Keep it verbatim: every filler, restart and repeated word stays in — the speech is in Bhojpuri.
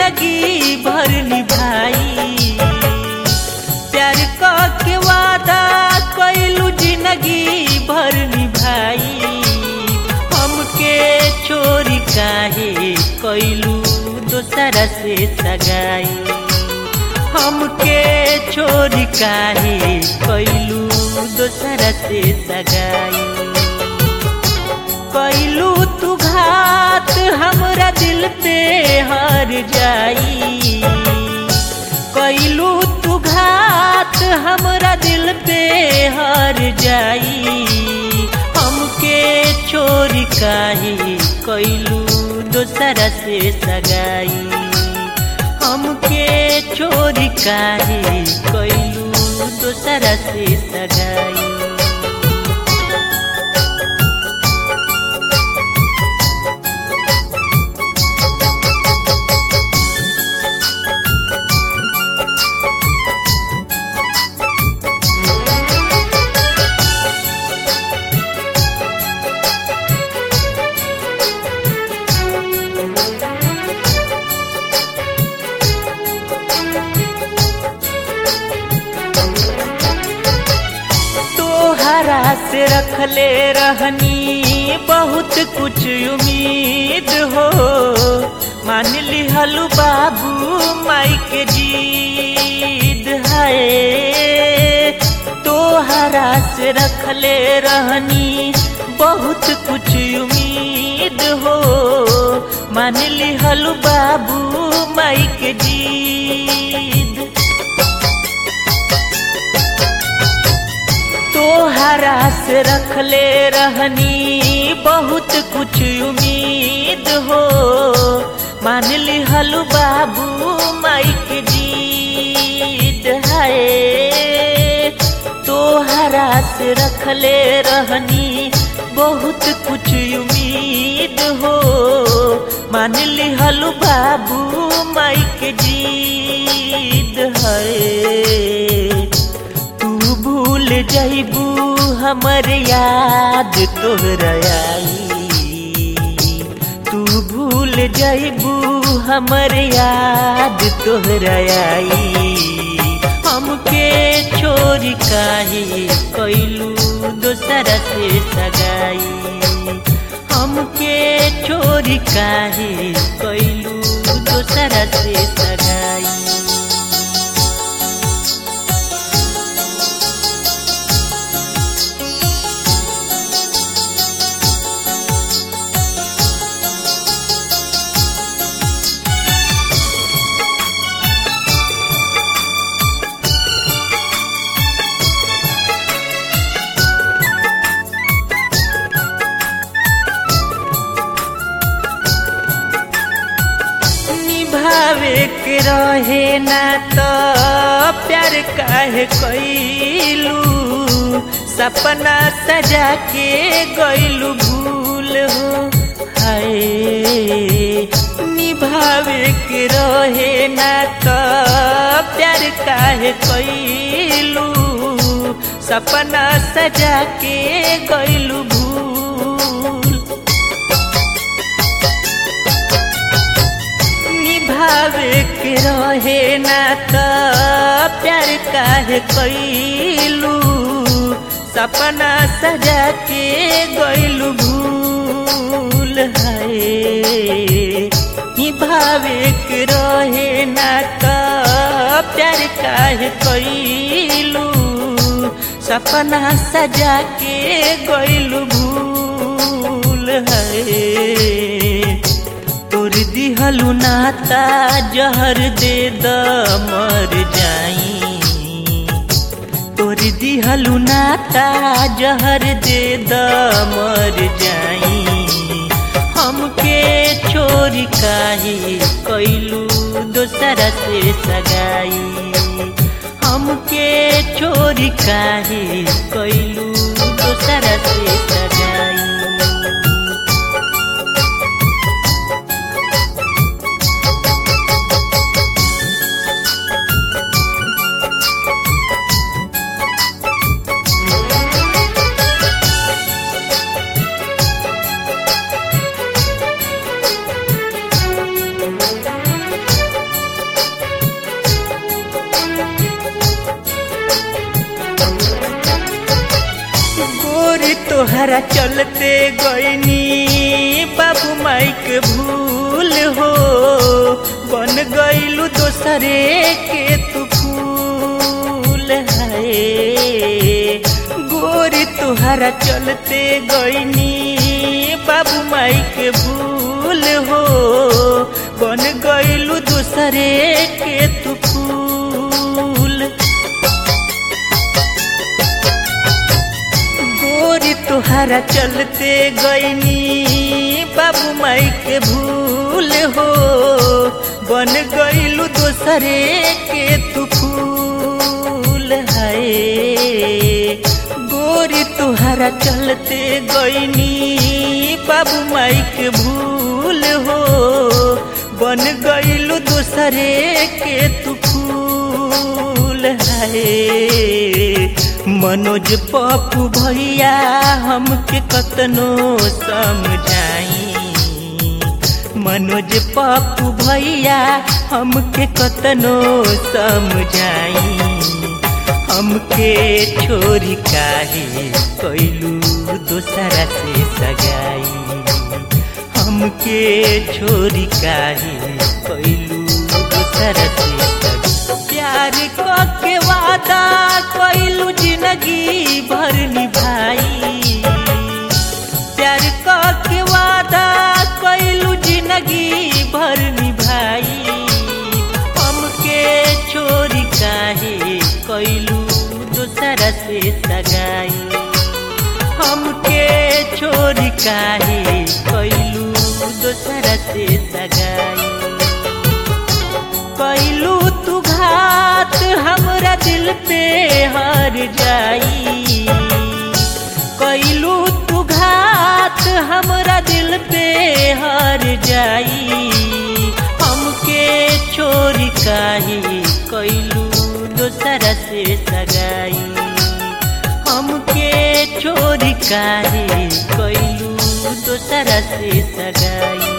जिंदगी भर निभाई। प्यार क के वादा कइलू जिंदगी भर निभाई। हमके छोरी काहे कइलू दोसरा से सगाई। हमके छोरी काहे कइलू दोसरा से सगाई। कइलू तू घात हमरा दिल पे हर जाई। कइलू तू घात हमरा दिल पे हर जाई। हमके छोरी काहे कइलू दोसरा से सगाई। हमके छोरी काहे कइलू दोसरा से सगाई। से रखले रहनी बहुत कुछ उम्मीद हो। मान लिहलू बाबू माई के जीद है। तोहरा से रखले रहनी बहुत कुछ उम्मीद हो। मान लिहलू बाबू माई के जीद। तोहरा से रखले रहनी बहुत कुछ उम्मीद हो। मान लिहलू बाबू माई के जीद है। तोहरा से रखले रहनी बहुत कुछ उम्मीद हो। मान लिहलू बाबू माई के जीद है। भूल जाइबू हमर याद तोहरा आई। तू भूल जाइबू हमर याद तोहरा आई। हमके छोरी काहे कइलू दोसरा से सगाई। हमके छोरी काहे कइलू दोसरा से सगाई। निभावे के रहे ना तो प्यार काहे कइलू। सपना सजा के गइलू भूल हो। हाय निभावे के रहे ना तो प्यार काहे कइलू। सपना सजा के गइलू भूल। निभावे के रहे ना तो प्यार काहे कइलू। सपना सजा के गइलू भूल है। निभावे के रहे ना तो प्यार काहे कइलू। सपना सजा के गइलू भूल है। तोर दिहलू नाता जहर दे द मर जाई। तोर दिहलू नाता जहर दे द मर जाई। हमके छोरी काहे कइलू दोसरा से सगाई। हमके छोरी काहे कइलू दोसरा से सगाई। गोरी तोहरा चलते गईनी बाबू माई के भूल हो बन गईलू दोसरे के तू फूल है गोरी तोहरा चलते गईनी बाबू माई के भूल हो बन गईलू दूसरे के तू फूल गोरी तोहरा चलते गईनी बाबू माई के भूल हो बन गईलू दूसरे के तू फूल है गोरी तोहरा चलते गईनी बाबू माई के भूल हो बन गईलू दूसरे के तू फूल है मनोज पप्पू भैया हमके कतनो समझाई मनोज पप्पू भैया हमके कतनो समझाई हमके छोरी काहे कैलू दूसरा से सगाई हमके छोरी काहे कैलू दूसरा से सगाई प्यार के वादा कैलू जिंदगी भर निभाई प्यार के वादा कैलू जिंदगी भर निभाई हमके छोरी काहे कैलू दूसरा से सगाई हमके छोरी काहे कैलू दूसरा से सगाई कैलू तू घात हमरा दिल पे हर जाई कैलू तू घात हमरा दिल पे हर जाई हमके छोरी काहे कैलू दूसरा से सगाई हमके छोरी काहे कैलू दूसरा से सगाई।